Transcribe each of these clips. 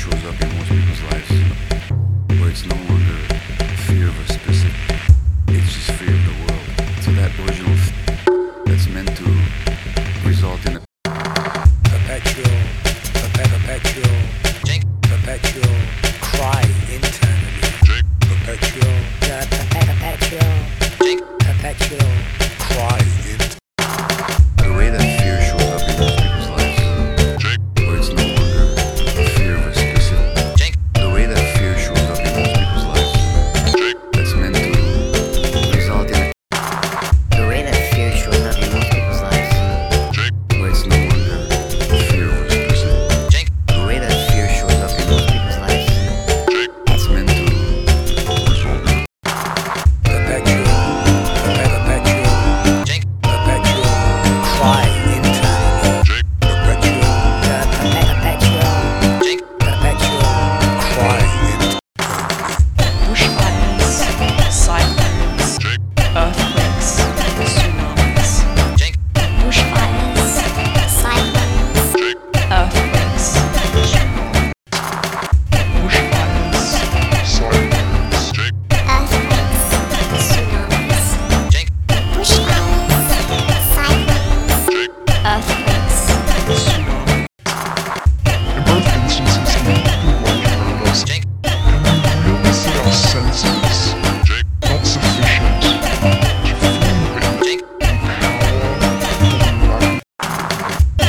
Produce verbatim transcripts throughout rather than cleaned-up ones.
shows up in most people's lives, where it's no longer fear of a specific, it's just fear of the world. So that original f- that's meant to result in a perpetual, perpetual, perpetual cry internally, perpetual, perpetual, perpetual cry internally. The way that fear shows up in most people's lives, where it's no longer fear of a specific, the way that fear shows up in most people's lives, that's meant to result in a The way that fear shows up in most people's lives, where it's no longer fear of a specific, the way that fear shows up in most people's lives, that's meant to result in a Perpetual, perpetual, perpetual cry internally, perpetual, perpetual, perpetual cry internally. Bushfires, cyclones, earthquakes, tsunamis. bushfires, cyclones, Earthquakes, tsunamis. Bushfires, earthquakes, tsunamis, bushfires, cyclones, earthquakes. tsunamis. In both instances, the world around us, and we realize that our senses not sufficient to fully witness the power of life.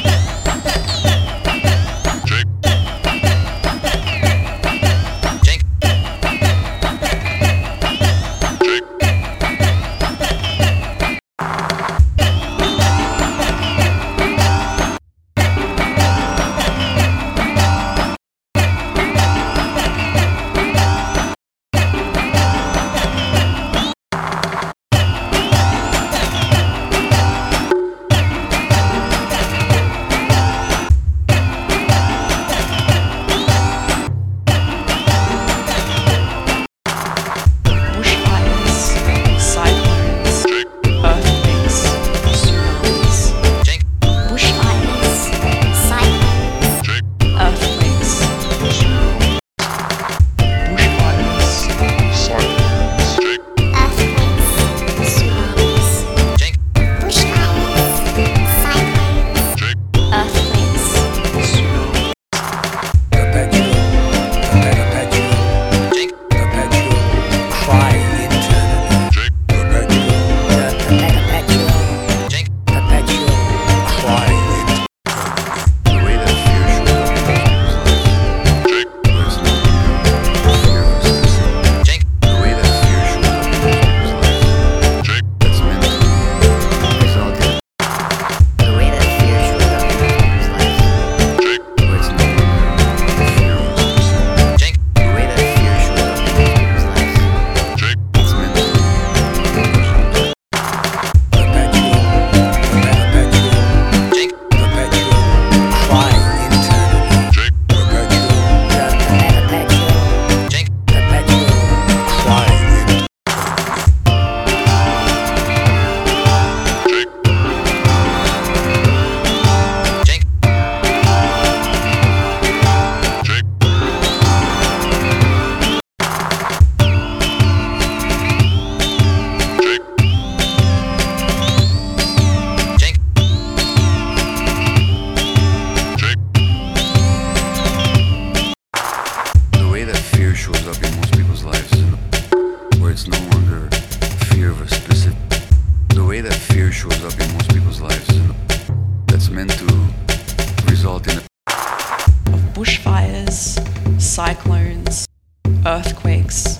Bushfires, cyclones, earthquakes, tsunamis. Bushfires, cyclones, Earthquakes, tsunamis. Bushfires, cyclones, earthquakes, tsunamis, bushfires, cyclones, earthquakes. tsunamis. Perpetual, perpetual, perpetual cry internally, perpetual, perpetual, perpetual cry internally. the way that fear shows up in most people's lives, where it's no longer fear of a specific, the way that fear shows up in most people's lives, that's meant to result in The way that fear shows up in most people's lives, where it's no longer fear of a specific, the way that fear shows up in most people's lives, that's meant to result in Perpetual, perpetual, perpetual cry internally, perpetual, perpetual, perpetual cry internally. the way that fear shows up in most people's lives, where it's no longer fear of a specific, the way that fear shows up in most people's lives, that's meant to result in a Of bushfires, cyclones, earthquakes,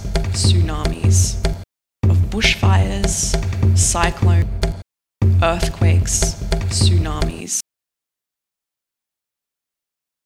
tsunamis. Of bushfires, cyclones, earthquakes,